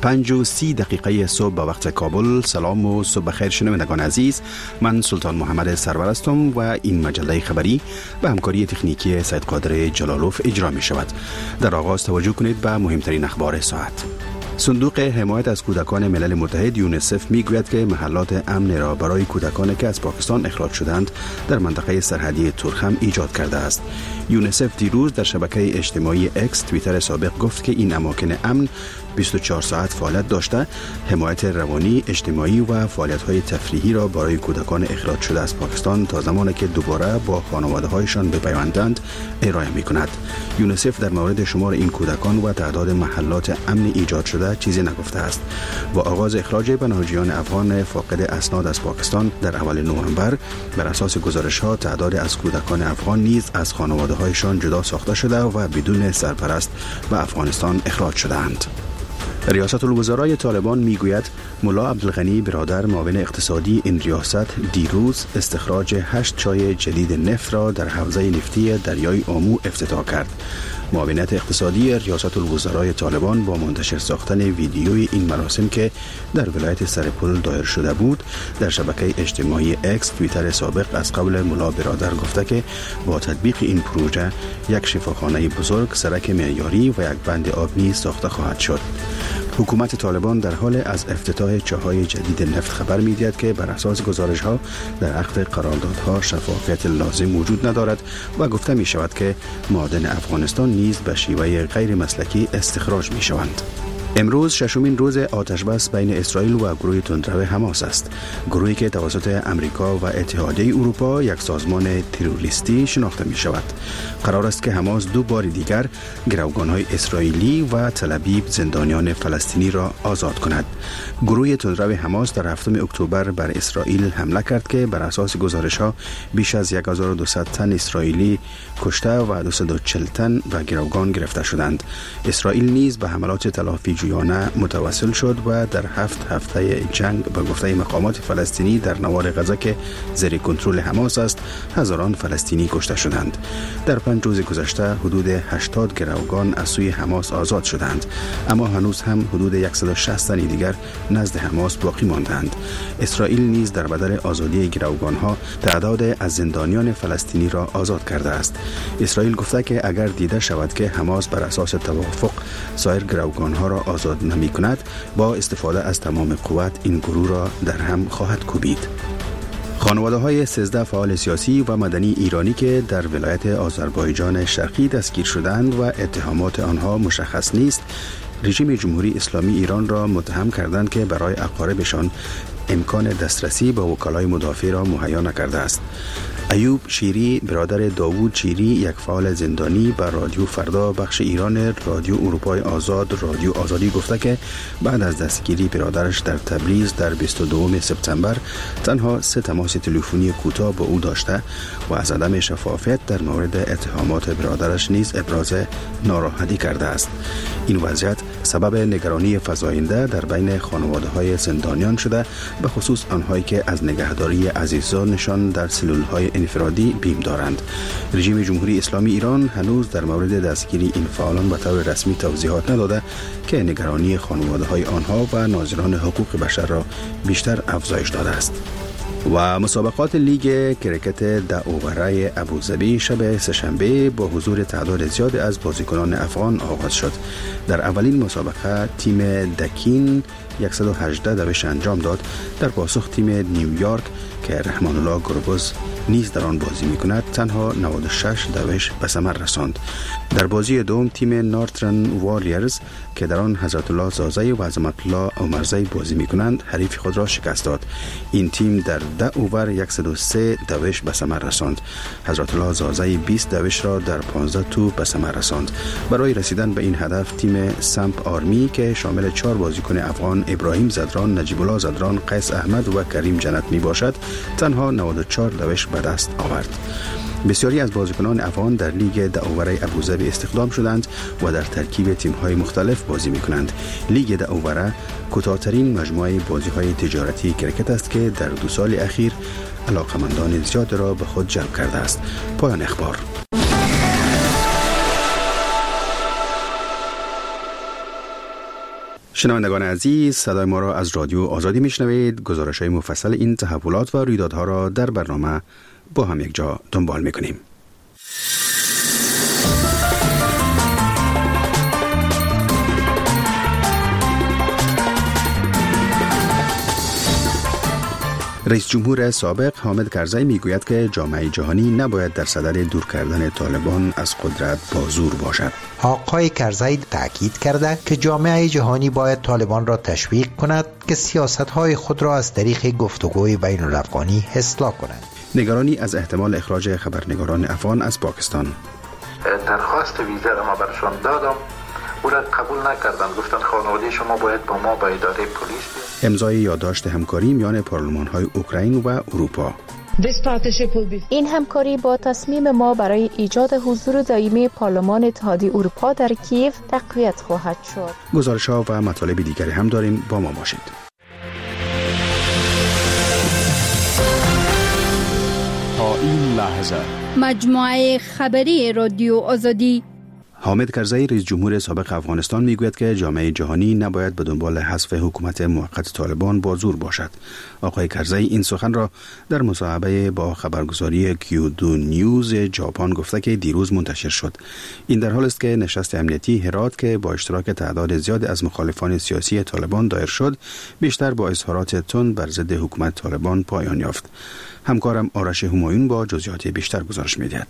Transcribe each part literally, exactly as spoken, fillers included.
پنج و سی دقیقه صبح به وقت کابل. سلام و صبح بخیر شنوندگان عزیز. من سلطان محمد سرور هستم و این مجله خبری به همکاری تکنیکی سید قادر جلالوف اجرا می شود. در آغاز توجه کنید به مهمترین اخبار ساعت. صندوق حمایت از کودکان ملل متحد یونیسف میگوید که محلات امن را برای کودکان که از پاکستان اخراج شدند در منطقه سرحدی تورخم ایجاد کرده است. یونیسف دیروز در شبکه اجتماعی اکس توییتر سابق گفت که این اماکن امن بیست و چهار ساعت فعالیت داشته، حمایت روانی، اجتماعی و فعالیت‌های تفریحی را برای کودکان اخراج شده از پاکستان تا زمانی که دوباره با خانواده‌هایشان بپیوندند ارائه می‌کند. یونیسف در مورد شمار این کودکان و تعداد محلات امن ایجاد شده چیزی نگفته است. با آغاز اخراج پناهجویان افغان فاقد اسناد از پاکستان در اول نوامبر، بر اساس گزارش‌ها تعداد از کودکان افغان نیز از خانواده‌هایشان جدا ساخته شده و بدون سرپرست به افغانستان اخراج شده‌اند. ریاست الوزرای طالبان میگوید ملا عبدالغنی برادر معاون اقتصادی این ریاست دیروز استخراج هشت چای جدید نفت را در حوزه نفتی دریای آمو افتتاح کرد. معاونت اقتصادی ریاست الوزرای طالبان با منتشر ساختن ویدیوی این مراسم که در ولایت سرپل دایر شده بود در شبکه اجتماعی اکس توییتر سابق از قول ملا برادر گفته که با تطبیق این پروژه یک شفاخانه بزرگ، سرک معیاری و یک بند آب نیز ساخته خواهد شد. حکومت طالبان در حال از افتتاح چاهای جدید نفت خبر می‌دهد که بر اساس گزارش‌ها در عقد قراردادها شفافیت لازم وجود ندارد و گفته می‌شود که معادن افغانستان نیز به شیوه غیر مسلکی استخراج می‌شوند. امروز ششمین روز آتشبس بین اسرائیل و گروه تندرو حماس است. گروهی که توسط امریکا و اتحادیه اروپا یک سازمان تروریستی شناخته می شود. قرار است که حماس دو بار دیگر گروگان‌های اسرائیلی و تل‌آویو زندانیان فلسطینی را آزاد کند. گروه تندرو حماس در هفتم اکتبر بر اسرائیل حمله کرد که بر اساس گزارش‌ها بیش از هزار و دویست تن اسرائیلی کشته و دویست و چهل تن به گروگان گرفته شدند. اسرائیل نیز به حملات تلافی جویانه متوسل شد و در هفت هفته جنگ به گفته مقامات فلسطینی در نوار غزه که زیر کنترل حماس است، هزاران فلسطینی کشته شدند. در پنج روز گذشته حدود هشتاد گروگان از سوی حماس آزاد شدند، اما هنوز هم حدود صد و شصت تن دیگر نزد حماس باقی ماندند. اسرائیل نیز در بدل آزادی گروگان‌ها تعداد از زندانیان فلسطینی را آزاد کرده است. اسرائیل گفته که اگر دیده شود که حماس بر اساس توافق سایر گروگان‌ها را آزاد نمی کند، با استفاده از تمام قوت این گروه را در هم خواهد کوبید. خانواده های سیزده فعال سیاسی و مدنی ایرانی که در ولایت آذربایجان شرقی دستگیر شدند و اتهامات آنها مشخص نیست، رژیم جمهوری اسلامی ایران را متهم کردند که برای اقاربشان امکان دسترسی به وکلای مدافع را مهیا نکرده است. ایوب شیری برادر داوود شیری، یک فعال زندانی، به رادیو فردا بخش ایران رادیو اروپای آزاد رادیو آزادی گفته که بعد از دستگیری برادرش در تبریز در بیست و دوم سپتامبر تنها سه تماس تلفنی کوتاه با او داشته و از عدم شفافیت در مورد اتهامات برادرش نیز ابراز ناراحتی کرده است. این وضعیت سبب نگرانی فزاینده در بین خانواده‌های زندانیان شده، به خصوص آنهایی که از نگهداری عزیزانشان در سلول‌های انفرادی بیم دارند. رژیم جمهوری اسلامی ایران هنوز در مورد دستگیری این فعالان به طور رسمی توضیحات نداده که نگرانی خانواده‌های آنها و ناظران حقوق بشر را بیشتر افزایش داده است. و مسابقات لیگ کرکت داوره ابوظبی شب سه‌شنبه با حضور تعداد زیاد از بازیکنان افغان آغاز شد. در اولین مسابقه تیم دکین صد و هجده دوش انجام داد. در پاسخ تیم نیویورک که رحمان الله گربز نیز در آن بازی می‌کند تنها نود و شش دوش به ثمر رساند. در بازی دوم تیم نورترن واریرز که در آن حضرت الله زازی و عظمت الله عمرزی بازی می‌کنند حریف خود را شکست داد. این تیم در ده اوور صد و سه دوش به ثمر رساند. حضرت الله زازی بیست دوش را در پانزده توپ به ثمر رساند. برای رسیدن به این هدف تیم سمپ آرمی که شامل چهار بازیکن افغان ابراهیم زدران، نجیب الله زدران، قیس احمد و کریم جنت می باشد تنها نود و چهار دوش به دست آورد. بسیاری از بازیکنان افغان در لیگ داوره ابوظبی استخدام شدند و در ترکیب تیم‌های مختلف بازی می‌کنند. لیگ داوره کوتاه‌ترین مجموعه بازی‌های تجارتی کرکت است که در دو سال اخیر علاقمندان زیاد را به خود جلب کرده است. پایان اخبار. شنوندگان عزیز، صدای ما را از رادیو آزادی میشنوید. گزارش‌های مفصل این تحولات و رویدادها را در برنامه با هم یک جا دنبال میکنیم. رئیس جمهور سابق حامد کرزی میگوید که جامعه جهانی نباید در صدد دور کردن طالبان از قدرت با زور باشد. آقای کرزی تاکید کرده که جامعه جهانی باید طالبان را تشویق کند که سیاست‌های خود را از طریق گفتگوی بین الافغانی اصلاح کنند. نگرانی از احتمال اخراج خبرنگاران افغان از پاکستان. درخواست ویزا را ما برشان دادم، او را قبول نکردن، گفتن خانواده شما باید با ما به اداره پلیس بیاید. امضای یادداشت همکاری میان پارلمان‌های اوکراین و اروپا. این همکاری با تصمیم ما برای ایجاد حضور دائمی پارلمان اتحادیه اروپا در کیف تقویت خواهد شد. گزارش‌ها و مطالب دیگری هم داریم، با ما باشید. تا این لحظه مجموعه خبری رادیو آزادی. حامد کرزی رئیس جمهور سابق افغانستان میگوید که جامعه جهانی نباید به دنبال حذف حکومت موقت طالبان با زور باشد. آقای کرزی این سخن را در مصاحبه با خبرگزاری کیو دو نیوز ژاپن گفته که دیروز منتشر شد. این در حال است که نشست امنیتی هرات که با اشتراک تعداد زیاد از مخالفان سیاسی طالبان دایر شد، بیشتر با اظهارات تند بر ضد حکومت طالبان پایان یافت. همکارم آرش همایون با جزئیات بیشتر گزارش می‌دهد.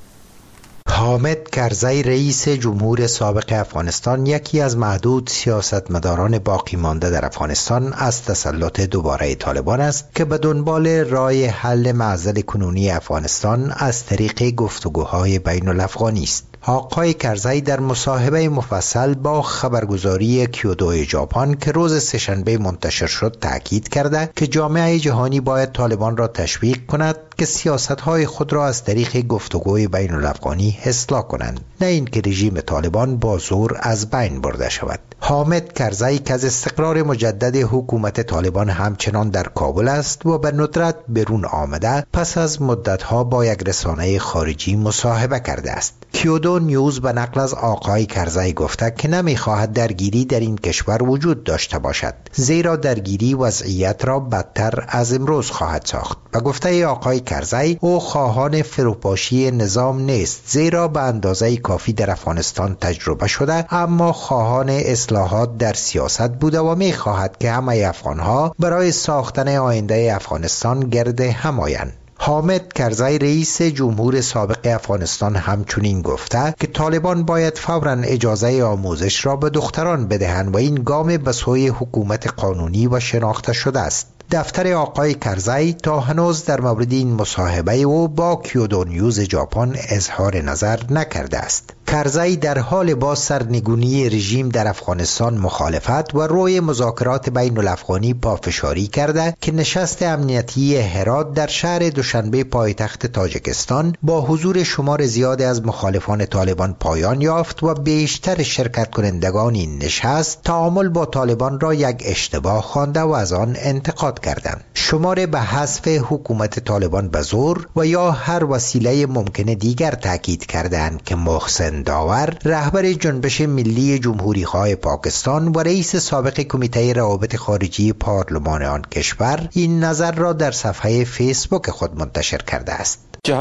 حامد کرزی رئیس جمهور سابق افغانستان یکی از معدود سیاستمداران باقی مانده در افغانستان از تسلط دوباره طالبان است که به دنبال راه حل معضل کنونی افغانستان از طریق گفتگوهای بین الافغانی است. آقای کرزی در مصاحبه مفصل با خبرگزاری کیو دو ژاپن که روز سه‌شنبه منتشر شد تاکید کرده که جامعه جهانی باید طالبان را تشویق کند که سیاست‌های خود را از طریق گفتگوی بین الافغانی اصلاح کنند، نه اینکه رژیم طالبان با زور از بین برده شود. حامد کرزی که از استقرار مجدد حکومت طالبان همچنان در کابل است و به ندرت برون آمده، پس از مدت‌ها با یک رسانه خارجی مصاحبه کرده است. کیو دو نیوز به نقل از آقای کرزی گفته که نمی‌خواهد درگیری در این کشور وجود داشته باشد، زیرا درگیری وضعیت را بدتر از امروز خواهد ساخت. و گفته آقای کرزی او خواهان فروپاشی نظام نیست، زیرا به اندازه کافی در افغانستان تجربه شده، اما خواهان اصلاحات در سیاست بوده و می‌خواهد که همه افغان‌ها برای ساختن آینده افغانستان گرد هم آیند. حامد کرزی رئیس جمهور سابق افغانستان همچنین گفته که طالبان باید فوراً اجازه آموزش را به دختران بدهند و این گام به سوی حکومت قانونی و شناخته شده است. دفتر آقای کرزی تا هنوز در مورد این مصاحبه او با کیو دو نیوز ژاپن اظهار نظر نکرده است. کرزی در حال با سرنگونی رژیم در افغانستان مخالفت و روی مذاکرات بین الافغانی پافشاری کرده که نشست امنیتی هرات در شهر دوشنبه پایتخت تاجیکستان با حضور شمار زیاد از مخالفان طالبان پایان یافت و بیشتر شرکت کنندگان این نشست تعامل با طالبان را یک اشتباه خوانده و از آن انتقاد کردند. شمار به حذف حکومت طالبان به زور و یا هر وسیله ممکن دیگر تاکید کردند که محسن داور رهبر جنبش ملی جمهوری‌خواه پاکستان و رئیس سابق کمیته روابط خارجی پارلمان آن کشور این نظر را در صفحه فیسبوک خود منتشر کرده است.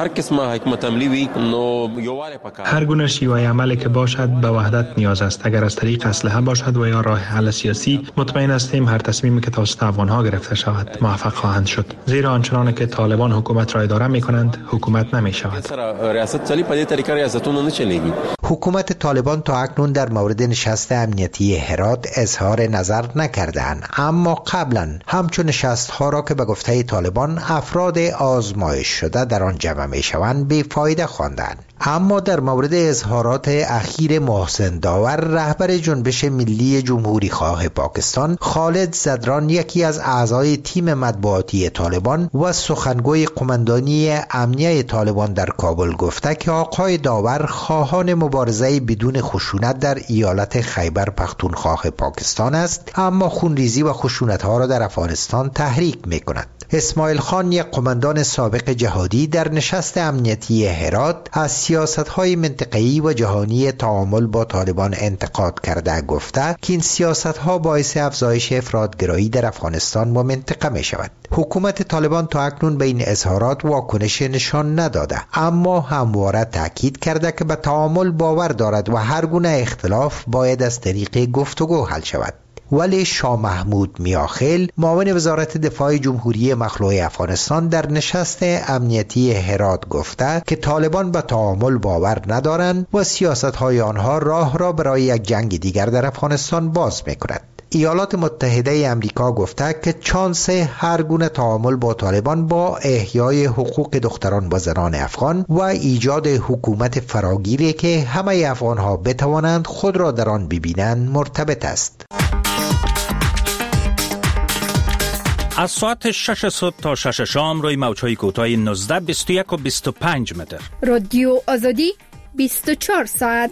هر گونه شیوه عملی که باشد به وحدت نیاز است. اگر از طریق اسلحه باشد و یا راه حل سیاسی، مطمئن هستیم هر تصمیمی که توسط افغان‌ها گرفته شود موفق خواهند شد، زیرا آنچنان که طالبان حکومت را اداره می‌کنند حکومت نمی‌شود. حکومت طالبان تا اکنون در مورد نشست امنیتی هرات اظهار نظر نکردند، اما قبلا همچون نشست‌ها را که به گفته طالبان افراد آزمایش شده در آن جمع می‌شوند بی‌فایده خواندند. اما در مورد اظهارات اخیر محسن داور رهبر جنبش ملی جمهوری‌خواه پاکستان، خالد زدران یکی از اعضای تیم مطبوعاتی طالبان و سخنگوی قماندانی امنیه طالبان در کابل گفته که آقای داور خواهان مبارزه بدون خشونت در ایالت خیبر پختونخوا پاکستان است، اما خونریزی و خشونت‌ها را در افغانستان تحریک می‌کند. اسماعیل خان، یک قماندان سابق جهادی، در نشست امنیتی هرات از سیاست‌های منطقه‌ای و جهانی تعامل با طالبان انتقاد کرده گفته که این سیاست‌ها باعث افزایش افراط‌گرایی در افغانستان و منطقه می‌شود. حکومت طالبان تا اکنون به این اظهارات واکنش نشان نداده، اما همواره تاکید کرده که به تعامل باور دارد و هر گونه اختلاف باید از طریق گفتگو حل شود. ولی شاه محمود میاخیل، معاون وزارت دفاع جمهوری مخلوع افغانستان، در نشست امنیتی هرات گفته که طالبان به تعامل باور ندارند و سیاست‌های آنها راه را برای یک جنگ دیگر در افغانستان باز می‌کند. ایالات متحده امریکا گفته که چانس هر گونه تعامل با طالبان با احیای حقوق دختران و زنان افغان و ایجاد حکومت فراگیری که همه افغان‌ها بتوانند خود را در آن ببینند مرتبط است. از ساعت شش صبح تا شش شام روی موج‌های کوتاه نوزده، بیست و یک و بیست و پنج متر. رادیو آزادی بیست و چهار ساعت.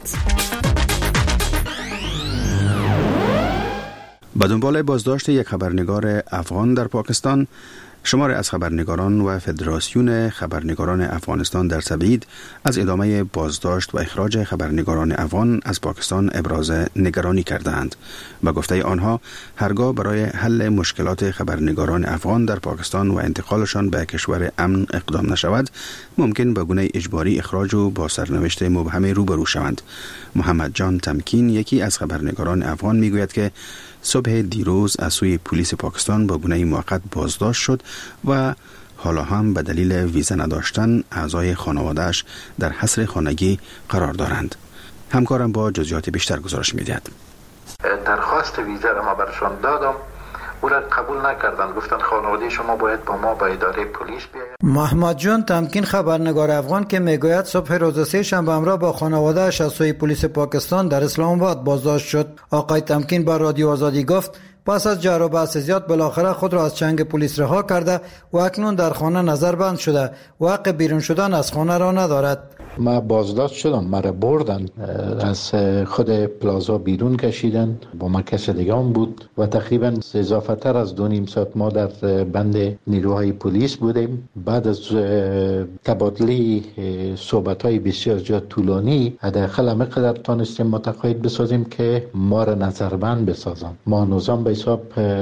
به دنبال بازداشت یک خبرنگار افغان در پاکستان، شماری از خبرنگاران و فدراسیون خبرنگاران افغانستان در تبعید از ادامه بازداشت و اخراج خبرنگاران افغان از پاکستان ابراز نگرانی کردند. به گفته آنها، هرگاه برای حل مشکلات خبرنگاران افغان در پاکستان و انتقالشان به کشور امن اقدام نشود، ممکن به گونه اجباری اخراج و با سرنوشت مبهم روبرو شوند. محمد جان تمکین، یکی از خبرنگاران افغان، میگوید که صبح دیروز از سوی پلیس پاکستان با گونه موقت بازداشت شد و حالا هم به دلیل ویزا نداشتن اعضای خانواده‌اش در حصر خانگی قرار دارند. همکارم با جزئیات بیشتر گزارش می‌دهد. درخواست ویزا را ما برشان دادم، او را قبول نکردن، گفتن خانواده شما باید با ما به اداره پلیس بیاید. محمد جان تمکین، خبرنگار افغان، که میگوید صبح روز سه شنبه همراه با خانواده‌اش از سوی پلیس پاکستان در اسلام آباد بازداشت شد. آقای تمکین با رادیو آزادی گفت پس از جر و بحث زیاد بالاخره خود را از چنگ پلیس رها کرده و اکنون در خانه نظربند شده و حق بیرون شدن از خانه را ندارد. ما بازداشت شدم، مرا بردن از خود پلازا بیرون کشیدن، با ما کس دیگه هم بود و تقریبا اضافه تر از دو نیم ساعت ما در بند نیروهای پلیس بودیم. بعد از تبادله صحبت های بسیار جا طولانی، حداقل همه قدر تانستیم متقاعد بسازیم که ما را نظربند بسازن. ما نظام به حساب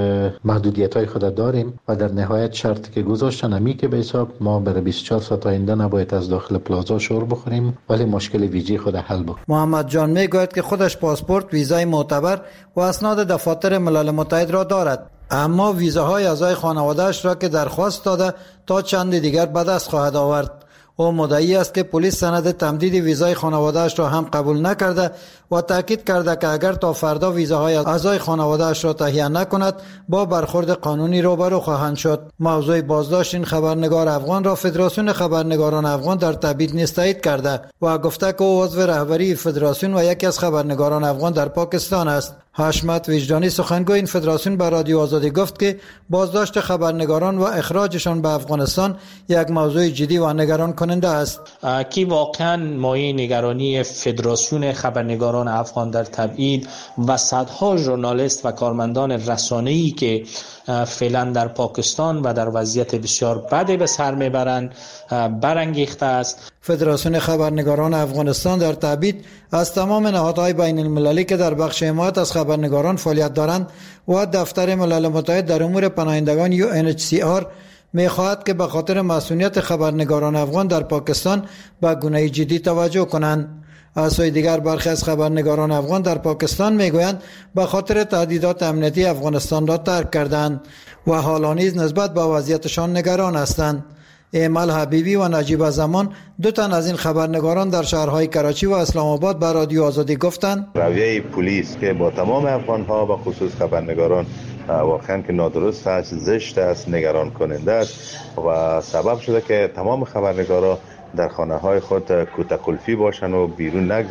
محدودیت های خود داریم و در نهایت شرطی که گذاشتن همی که به حساب ما برای بیست و چهار ساعت آینده نباید از داخل پلازا شور بخوریم، ولی مشکل ویزی خود حل بکنیم. محمد جان میگوید که خودش پاسپورت، ویزای معتبر و اسناد دفاتر ملل متحد را دارد، اما ویزاهای اعضای خانواده‌اش را که درخواست داده تا چند دیگر به دست خواهد آورد. او مدعی است که پلیس سند تمدید ویزای خانواده‌اش را هم قبول نکرده و تاکید کرده که اگر تا فردا ویزاهای اعضای خانواده‌اش را تهیه نکند با برخورد قانونی روبرو خواهند شد. موضوع بازداشت این خبرنگار افغان را فدراسیون خبرنگاران افغان در تبعید نیز تایید کرده و گفته که او عضو رهبری فدراسیون و یکی از خبرنگاران افغان در پاکستان است. حشمت وجدانی، سخنگوی این فدراسیون، به رادیو آزادی گفت که بازداشت خبرنگاران و اخراجشان به افغانستان یک موضوع جدی و نگران کننده است. کی واقعا مایه نگرانی فدراسیون خبرنگاران افغان در تبعید و صدها ژورنالیست و کارمندان رسانه‌ای که فعلا در پاکستان و در وضعیت بسیار بدی به سر میبرند برانگیخته است. فدراسیون خبرنگاران افغانستان در تبعید از تمام نهادهای بین المللی که در بخش حمایت از خبرنگاران فعالیت دارند و دفتر ملل متحد در امور پناهندگان یو ان اچ سی آر می‌خواهد که به خاطر مسئولیت خبرنگاران افغان در پاکستان به گونه جدی توجه کنند. از سوی دیگر برخی از خبرنگاران افغان در پاکستان میگویند به خاطر تهدیدات امنیتی افغانستان را ترک کردند و حالا نیز نسبت به وضعیتشان نگران هستند. ایمل حبیبی و نجیب زمان، دو تن از این خبرنگاران در شهرهای کراچی و اسلام آباد به رادیو آزادی گفتند رویه پلیس که با تمام افغان‌ها و خصوص خبرنگاران واقعا که نادرست است، زشت است، نگران کننده است و سبب شده که تمام خبرنگارا در خانه های خود کوتاکلفی باشن و بیرون نگذار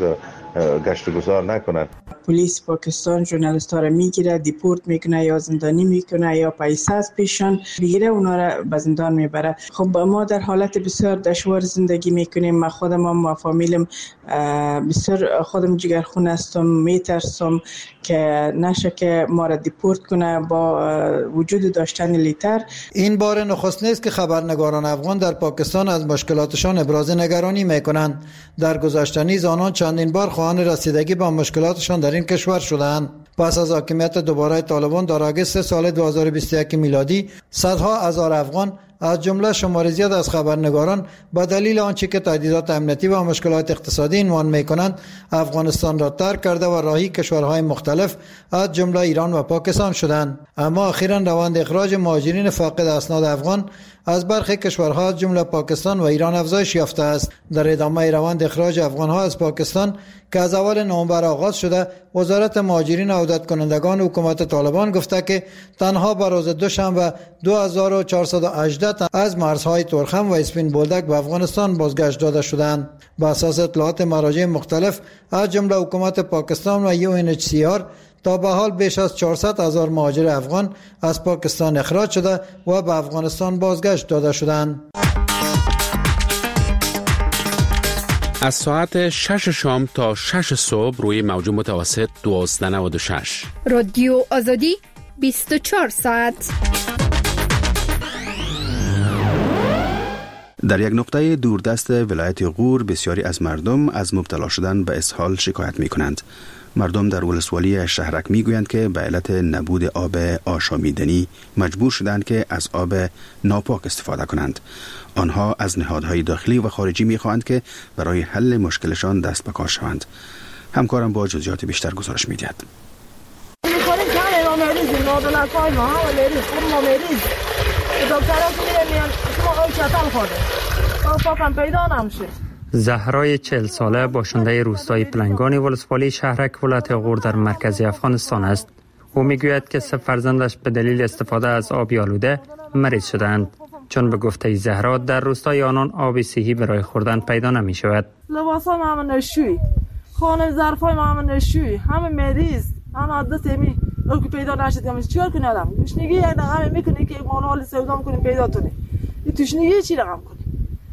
گشت و گذار نکنند. پلیس پاکستان ژورنالیست ها را میگیره، دیپورت میکنه یا زندانی میکنه یا پیسه از پیشان بگیره اونا را به زندان میبره. خب ما در حالت بسیار دشوار زندگی میکنیم. ما خودم و فامیلم بسیار خودم جگرخون هستم، میترسم که نشه که ما را دیپورت کنه با وجود داشتن لیتر. این بار نخست نیست که خبرنگاران افغان در پاکستان از مشکلاتشان ابراز نگرانی میکنند. در گذشته نیز آنان چندین بار خواهان رسیدگی به مشکلاتشان در این کشور شدند. پس از حاکمیت دوباره طالبان در آگوست سال دو هزار و بیست و یک میلادی صدها هزار افغان از جمله شمار زیاد از خبرنگاران به دلیل آنچه که تهدیدات امنیتی و مشکلات اقتصادی عنوان می‌کنند افغانستان را ترک کرده و راهی کشورهای مختلف از جمله ایران و پاکستان شدند. اما اخیراً روند اخراج مهاجرین فاقد اسناد افغان از برخی کشورها از جمله پاکستان و ایران افزایش یافته است. در ادامه روند اخراج افغانها از پاکستان که از اول نوامبر آغاز شده، وزارت مهاجرین و عودت کنندگان حکومت طالبان گفته که تنها به روز دوشنبه دو هزار و چهارصد و هجده تن از مرزهای تورخم و اسپین بولدک به افغانستان بازگشت داده شدند. با اساس اطلاعات مراجع مختلف از جمله حکومت پاکستان و یو ان اچ سی آر تا به حال بیش از چهارصد هزار مهاجر افغان از پاکستان اخراج شده و به افغانستان بازگشت داده شدند. از ساعت شش شام تا شش صبح روی موج متوسط دوازده و نود و شش. رادیو آزادی بیست و چهار ساعت. در یک نقطه دوردست ولایت غور بسیاری از مردم از مبتلا شدن به اسهال شکایت می کنند. مردم در ولسوالی شهرک می گویند که به علت نبود آب آشامیدنی مجبور شدند که از آب ناپاک استفاده کنند. آنها از نهادهای داخلی و خارجی می خواهند که برای حل مشکلشان دست به کار شوند. همکارم با جزئیات بیشتر گزارش می دهد. زهرای چهل ساله باشنده روستای پلنگان ولسوالی شهرک ولایت غور در مرکز افغانستان است. او میگوید که سه فرزندش به دلیل استفاده از آب آلوده مریض شدند، چون به گفته زهرا در روستای آنان آب صحی برای خوردن پیدا نمی شود. لباسای ما هم نشوی، خانه ظرفای ما هم نشوی، همه مریض، همه عادت می او که پیدا نشد که چیکار کنه آدم؟ گشنگی یک رقم میکنه که ما حال سودا میکنیم پیدا کنه. این تشنگی چی رقم کنه؟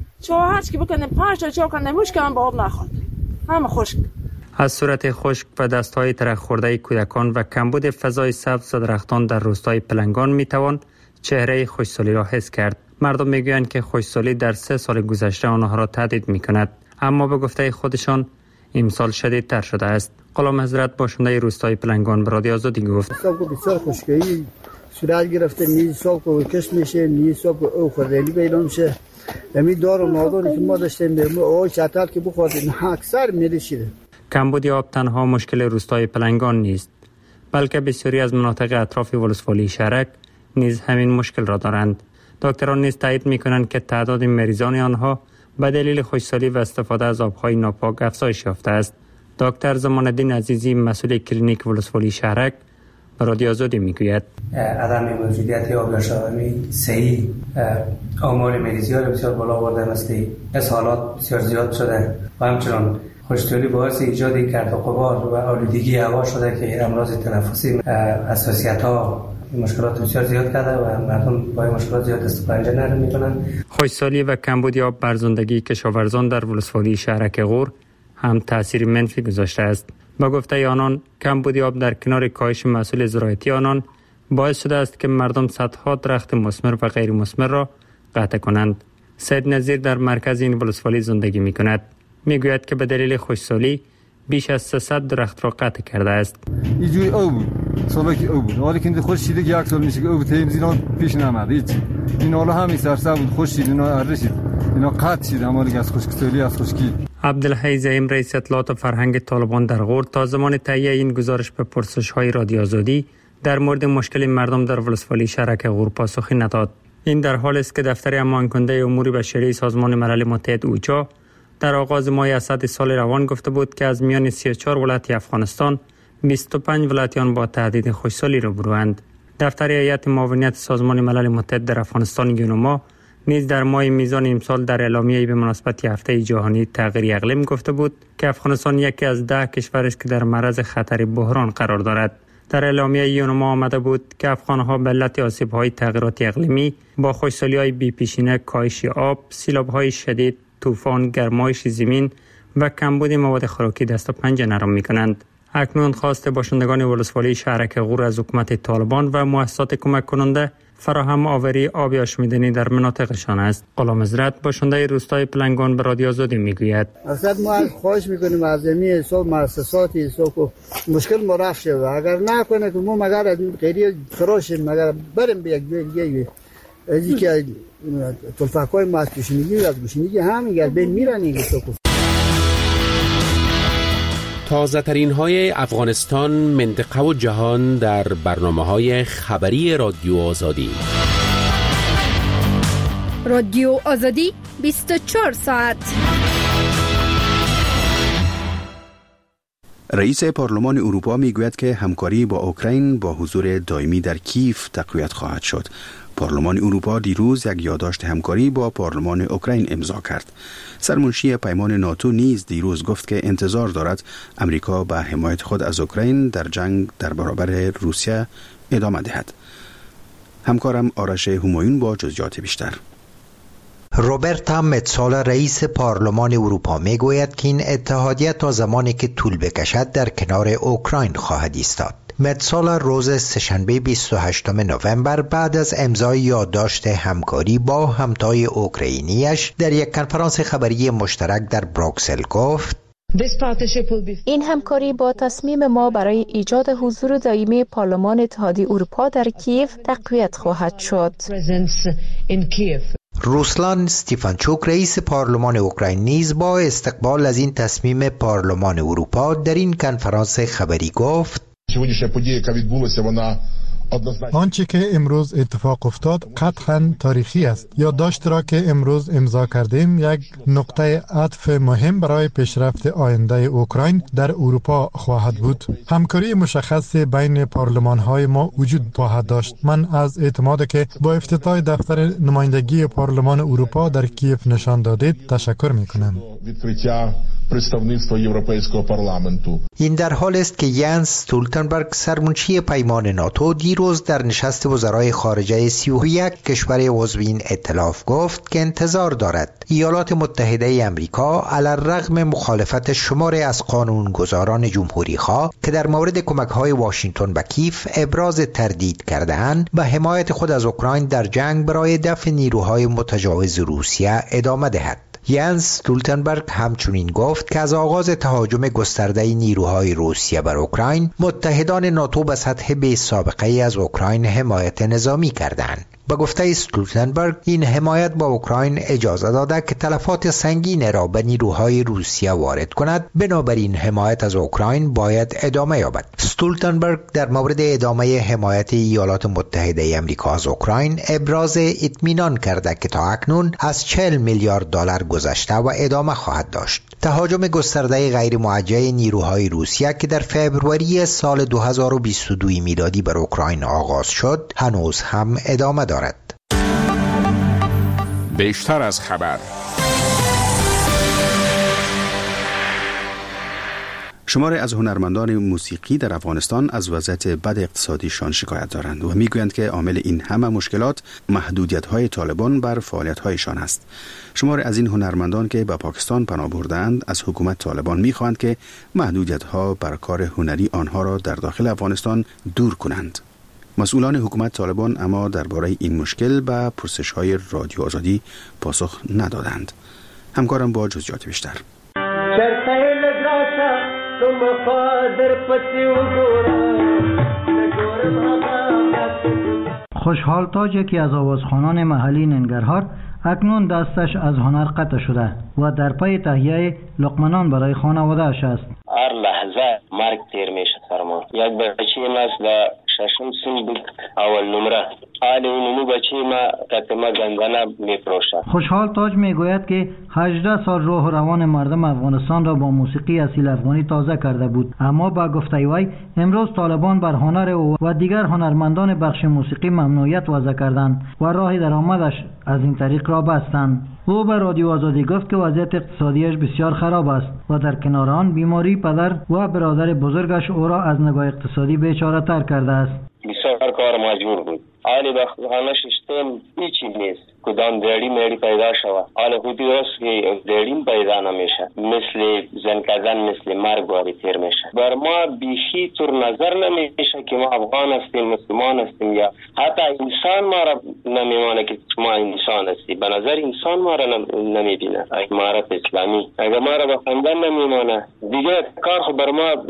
چه هرچی که بکنه پنج تا چهار کنه مش کنه با آب نخورد. همه خشک. از صورت خشک و دستهای ترک خورده کودکان و کمبود فضای سبز و درختان در روستای پلنگان میتوان چهره خشکسالی را حس کرد. مردم میگویند که خشکسالی در سه سال گذشته آنها را تهدید میکند، اما به گفته خودشان امسال شدیدتر شده است. غلام حضرت باشنده روستای پلنگان به رادیو آزادی گفت: صاحب بسیار خشکی صورت گرفته، نیز صاحب کو کش میشه، نیز صاحب او خوردنی پیدا میشه. همین دار و ناداری که ما داشتیم او چتر که بخوریم اکثر میریشیده. کمبود آب تنها مشکل روستای پلنگان نیست، بلکه بسیاری از مناطق اطراف ولسوالی شهرک نیز همین مشکل را دارند. دکتران نیز تایید میکنند که تعداد مریضان آنها به دلیل خشکسالی و استفاده از آبهای ناپاک افزایش یافته است. دکتر زمان الدین عزیزی مسئول کلینیک ولسوالی شهرک به رادیو آزادی میگوید: عدم موجودیت آب آشامی صحیح آمار مریضی ها بسیار بالا آورده، مثل اسهالات بسیار زیاد شده و همچنان خشکسالی باعث ایجاد گرد و غبار و آلودگی هوا شده که امراض تنفسی، حساسیت ها، مشکلات بسیار زیاد کرده و مردم با این مشکلات زیاد استفاده نرم میکنن. خشکسالی و کمبود آب بر زندگی کشاورزان در ولسوالی شهرک غور هم تاثیر منفی گذاشته است. با گفته آنان کمبود آب در کنار کاهش محصول زراعتی آنان باعث شده است که مردم صدها درخت مثمر و غیر مثمر را قطع کنند. سید نظیر در مرکز این ولسوالی زندگی می کند. می گوید که به دلیل خشکسالی بیش از سیصد درخت را قطع کرده است. اینجوری او بود، سالی که او بود، حالا که خشکیده یک سال میشه که او تیم زینا پیش نمیاد هیچ. این حالا همین سرسبز بود، خشکید، اینا ارشید، اینا قطع شد، اما دیگه از خشکسالی از خشکی. عبدالحی زعیم رئیس اطلاعات و فرهنگ طالبان در غور تا زمان تهیه این گزارش به پرسش‌های رادیو آزادی در مورد مشکل مردم در ولسوالی شهرک غور پاسخی نداد. این در حالی است که دفتر امان کننده امور بشری سازمان ملل متحد اوچا در آغاز ماه اسد سال روان گفته بود که از میان سی و چهار ولایت افغانستان بیست و پنج ولایتیان با تهدید خشکسالی روبروند. دفتر هیئت معاونت سازمان ملل متحد در افغانستان یونما نیز در ماه میزان امسال در اعلامیه‌ای به مناسبت هفته جهانی تغییر اقلیم گفته بود که افغانستان یکی از ده کشور است که در معرض خطر بحران قرار دارد. در اعلامیه یونما آمده بود که افغان‌ها به علت آسیب‌های تغییرات اقلیمی با خشکسالی‌های بی‌پیشینه، کاهش آب، سیلاب‌های شدید، طوفان، گرمایش زمین و کمبود مواد خوراکی دست و پنجه نرم می‌کنند. اکنون خواست باشندگان ولسوالی شهرک غور از حکومت طالبان و مؤسسات کمک کننده فراهم آوری آب آشامیدنی در مناطقشان است. غلام عزرت باشنده روستای پلنگان به رادیو آزادی میگوید اصلا ما خواهش میکنیم از این حساب مؤسسات حساب مشکل ما رفت شه، اگر نکنه که ما مگر غیر خراشیم مگر بریم به یک دیگه از اینکه تلفاقای ما از گوشنگی از گوشنگی هم گردن میرن این حساب. تازه ترین های افغانستان، منطقه و جهان در برنامه های خبری رادیو آزادی. رادیو آزادی بیست و چهار ساعت. رئیس پارلمان اروپا میگوید که همکاری با اوکراین با حضور دائمی در کیف تقویت خواهد شد. پارلمان اروپا دیروز یک یادداشت همکاری با پارلمان اوکراین امضا کرد. سرمنشی پیمان ناتو نیز دیروز گفت که انتظار دارد امریکا به حمایت خود از اوکراین در جنگ در برابر روسیه ادامه دهد. همکارم آرش همایون با جزئیات بیشتر. روبرتا متسولا رئیس پارلمان اروپا میگوید که این اتحادیه تا زمانی که طول بکشد در کنار اوکراین خواهد ایستاد. متسولا روز سه‌شنبه بیست و هشتم نوامبر بعد از امضای یادداشت همکاری با همتای اوکراینیش در یک کنفرانس خبری مشترک در بروکسل گفت: این همکاری با تصمیم ما برای ایجاد حضور دائمی پارلمان اتحادیه اروپا در کیف تقویت خواهد شد. روسلان استیفانچوک رئیس پارلمان اوکراین نیز با استقبال از این تصمیم پارلمان اروپا در این کنفرانس خبری گفت: آنچه که امروز اتفاق افتاد قطعاً تاریخی است. یادداشت را که امروز امضا کردیم یک نقطه عطف مهم برای پیشرفت آینده اوکراین در اروپا خواهد بود. همکاری مشخص بین پارلمان‌های ما وجود خواهد داشت. من از اعتماد که با افتتاح دفتر نمایندگی پارلمان اروپا در کیف نشان دادید تشکر می‌کنم. این در حال است که ینس استولتنبرگ سرمنشی پیمان ناتو دیروز در نشست وزرای خارجه سی و یک کشور عضو این ائتلاف گفت که انتظار دارد ایالات متحده آمریکا علی‌الرغم مخالفت شماری از قانونگذاران جمهوری‌خواه که در مورد کمک‌های واشنگتن به کیف ابراز تردید کرده‌اند به حمایت خود از اوکراین در جنگ برای دفع نیروهای متجاوز روسیه ادامه دهد. ینس استولتنبرگ همچنین گفت که از آغاز تهاجم گسترده نیروهای روسیه بر اوکراین متحدان ناتو به سطح بی سابقه از اوکراین حمایت نظامی کردند. به گفته استولتنبرگ این حمایت با اوکراین اجازه داده که تلفات سنگین را به نیروهای روسیه وارد کند، بنابراین حمایت از اوکراین باید ادامه یابد. استولتنبرگ در مورد ادامه حمایت ایالات متحده آمریکا از اوکراین ابراز اطمینان کرده که تا اکنون از چهل میلیارد دلار گذشته و ادامه خواهد داشت. تهاجم گسترده غیر موجه نیروهای روسیه که در فوریه سال دو هزار و بیست و دو میلادی بر اوکراین آغاز شد هنوز هم ادامه دارد. بیشتر از خبر. شماری از هنرمندان موسیقی در افغانستان از وضعیت بد اقتصادیشان شکایت دارند و میگویند که عامل این همه مشکلات محدودیت‌های طالبان بر فعالیت‌هایشان است. شماری از این هنرمندان که به پاکستان پناه بردند از حکومت طالبان می‌خواهند که محدودیت‌ها بر کار هنری آنها را در داخل افغانستان دور کنند. مسئولان حکومت طالبان اما درباره این مشکل به پرسش‌های رادیو آزادی پاسخ ندادند. همکارم با جزئیات بیشتر. خوشحال تاج یکی از آوازخوانان محلی ننگرهار اکنون دستش از هنر قطع شده و در پی تهیه لقمنان برای خانواده‌اش است. هر لحظه مرگ تیر میشه فرمان. یک بچه ما از ششم سن بود اول نمره. حال اونمو بچه ما تقریبا گندانه میفروشه. خوشحال تاج میگوید که هجده سال روح و روان مردم افغانستان را با موسیقی اصیل افغانی تازه کرده بود، اما با گفته وی امروز طالبان بر هنر او و دیگر هنرمندان بخش موسیقی ممنوعیت وضع کردند و راه درآمدش از این طریق را بستند. او به رادیو آزادی گفت که وضعیت اقتصادیش بسیار خراب است و در کنار آن بیماری پدر و برادر بزرگش او را از نگاه اقتصادی بیچاره تر کرده است. بسیار کار مجبور بود. حالی به خانه ششتم هیچی نیست. کدام دیری میری پیدا شود. حالا خودی راست که دیریم پیدا نمیشه. مثل زن کردن مثل مرگ باری تیر میشه. بر ما بیشی طور نظر نمیشه که ما افغان هستیم، مسلمان هستیم، یا حتی انسان ما را نمیمانه که ما انسان هستیم. به نظر انسان ما را نمیبینه. امارت اسلامی اگر ما را به خواندن نمیمانه دیگه کار خو بر ما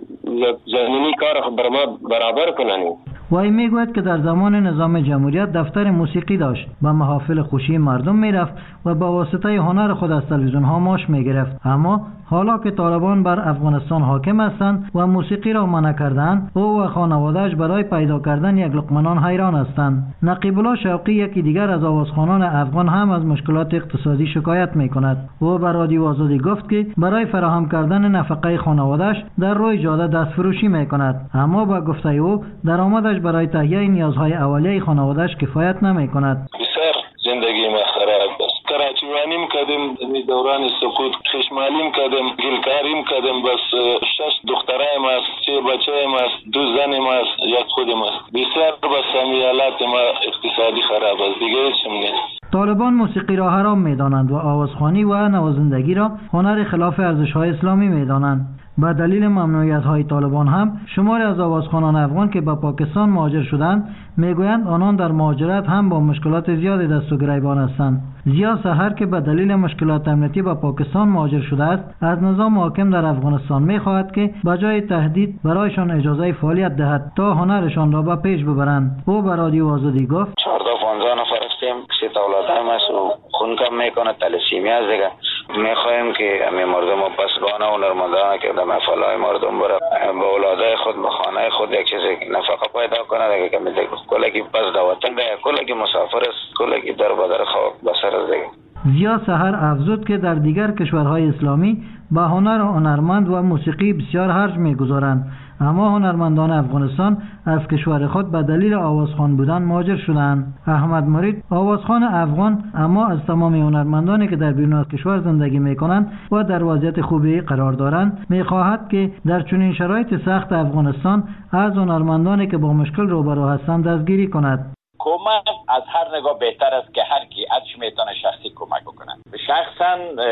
زمینی کار خو بر ما برابر کننی. وی میگوید که در زمان نظام جمهوریت دفتر موسیقی داشت، به محافل خوشی مردم میرفت و با واسطه هنر خود از تلویزیون ها معاش میگرفت. اما حالا که طالبان بر افغانستان حاکم هستند و موسیقی را منع کردند، او و خانواده‌اش برای پیدا کردن یک لقمه نان حیران هستند. نقیب الله شوقی یکی دیگر از آوازخوانان افغان هم از مشکلات اقتصادی شکایت میکند. او به رادیو آزادی گفت که برای فراهم کردن نفقه خانواده‌اش در روی جاده دست فروشی میکند، اما با گفته او درآمدش برای تهیه نیازهای اولیه خانواده‌اش کفایت نمیکند. بسیار زندگی ما خراب است. کراچیوانیم کردیم دوران سقوط، خشمالیم کردیم، گلکاریم کردیم، بس شش دخترایم است، سه بچه‌ایم است، دو زنیم است، یک خودم است. بسیار بس حالات ما اقتصادی خراب است، دیگه هیچم نیست. طالبان موسیقی را حرام می‌دانند و آوازخوانی و نوازندگی را هنر خلاف ارزش‌های اسلامی می‌دانند. به دلیل ممنوعیت‌های طالبان هم شماری از آوازخوانان افغان که به پاکستان مهاجر شدند میگویند آنان در مهاجرت هم با مشکلات زیادی دست و گریبان هستند. ضیا سحر که به دلیل مشکلات امنیتی به پاکستان مهاجر شده است، از نظام حاکم در افغانستان می‌خواهد که بجای تهدید برایشان اجازه فعالیت دهد تا هنرشان را به پیش ببرند. او به رادیو آزادی گفت: چهارده پانزده نفر هستیم، سه تا اولادم است و خون کم میکنه، تلسیمی است دیگه. میخواهیم که همه مردم و پسگانه و نرمدانه که در مفعلهای مردم بره به اولادای خود به خانه خود یک چیز نفقه پیدا کنه دیگه، که میده کلکی پس دواتن دیگه، کلکی مسافر است، کلکی در بدر خواب بسر است دیگه. ضیا سحر افزود که در دیگر کشورهای اسلامی با هنر و هنرمند و موسیقی بسیار خرج میگذارند، اما هنرمندان افغانستان از کشور خود به دلیل آوازخوان بودن مهاجر شدند. احمد مرید آوازخوان افغان اما از تمام هنرمندانی که در بیرون از کشور زندگی میکنند و در وضعیت خوبی قرار دارند میخواهد که در چنین شرایط سخت افغانستان از هنرمندانی که با مشکل روبرو هستند دستگیری کند. کمک از هر نگاه بهتر است که هر کی ازش میتونه شخصی کمک بکنه. شخصا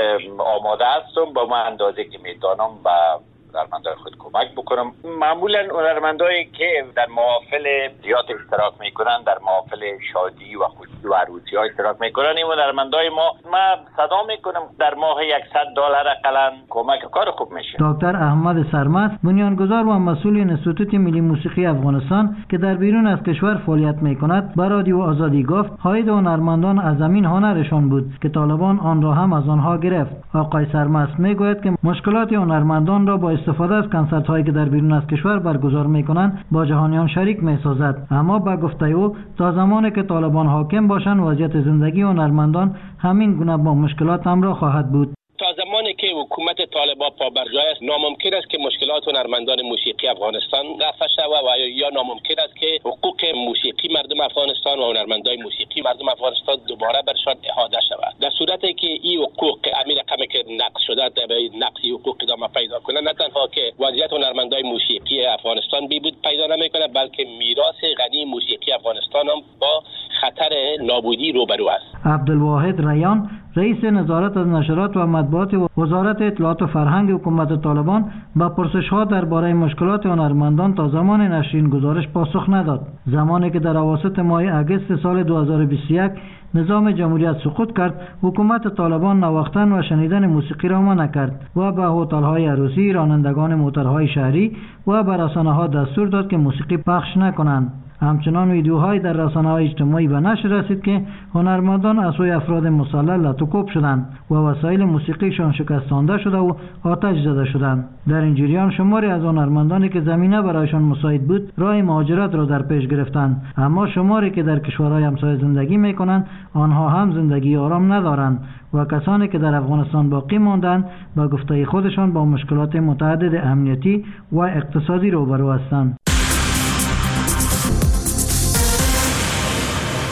آماده هستم با من اندازه که میتونم با هنرمندای خود کمک بکنم. معمولا هنرمندایی که در محافل زیاد اشتراک میکنن، در محافل شادی و خوشی و عروسی ها اشتراک میکنن، این هنرمندای ما ما صدا میکنم در ماه صد دلار اقلا کمک کار خوب میشه. دکتر احمد سرمست بنیانگذار و مسئول انستیتوت ملی موسیقی افغانستان که در بیرون از کشور فعالیت میکند به رادیو آزادی گفت حاید هنرمندان از زمین هنرشان بود که طالبان آن را هم از آنها گرفت. آقای سرمست میگوید که مشکلات هنرمندان را با استفاده از کنسرت هایی که در بیرون از کشور برگزار میکنند با جهانیان شریک میسازد، اما با گفته او تا زمانی که طالبان حاکم باشند وضعیت زندگی هنرمندان همین گونه با مشکلات همراه خواهد بود. تا زمانی که حکومت طالبان پابرجای است ناممکن است که مشکلات هنرمندان موسیقی افغانستان رفع شود و یا ناممکن است که حقوق موسیقی مردم افغانستان و هنرمندان موسیقی مردم افغانستان دوباره برشان احاطه شود. در صورتی که این حقوق امیر رقمی که نقض شده به نقض حقوق ادامه پیدا کنه، نه تنها که وضعیت هنرمندان موسیقی افغانستان بیبود پیدا نمیکنه، بلکه میراث غنی موسیقی افغانستان هم با خطر نابودی روبرو است. عبدالواحد ریان رئیس نظارت از نشرات و مطبوعات وزارت اطلاعات و فرهنگ حکومت طالبان با پرسش‌ها درباره مشکلات هنرمندان تا زمان نشر این گزارش پاسخ نداد. زمانی که در اواسط ماه اگست سال دو هزار و بیست و یک نظام جمهوریت سقوط کرد، حکومت طالبان نواختن و شنیدن موسیقی را منع کرد و به هتل‌های عروسی، رانندگان موتورهای شهری و به رسانه‌ها دستور داد که موسیقی پخش نکنند. همچنان ویدیوهایی در رسانه‌های اجتماعی به نشر رسید که هنرمندان از سوی افراد مسلح لطوکوب شدند و وسایل موسیقیشان شکستانده شده و آتش زده شدند. در این جریان شماری از هنرمندانی که زمینه برایشان مساعد بود راه مهاجرت را در پیش گرفتند، اما شماری که در کشورهای همسایه زندگی می‌کنند آنها هم زندگی آرام ندارند و کسانی که در افغانستان باقی ماندند با گفته خودشان با مشکلات متعدد امنیتی و اقتصادی روبرو هستند.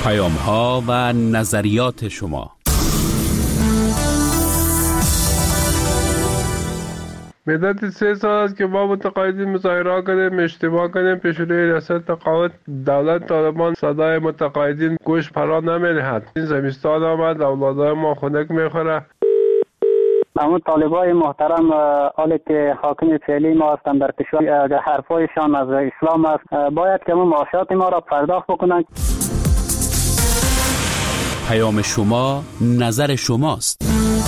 پیام ها و نظریات شما. مدت سه سال است که ما متقاعدین مظاهره کردیم، اجتماع کردیم پیش روی ریاست تقاعد. دولت طالبان صدای متقاعدین گوش فرا نمی‌دهد. این زمستان آمد، اولادای ما خنک میخوره. اما طالبای محترم حالی که حاکم فعلی ما هستند در کشور، حرفایشان از اسلام است، باید که ما معاشات ما را پرداخت بکنند. پیام شما نظر شماست.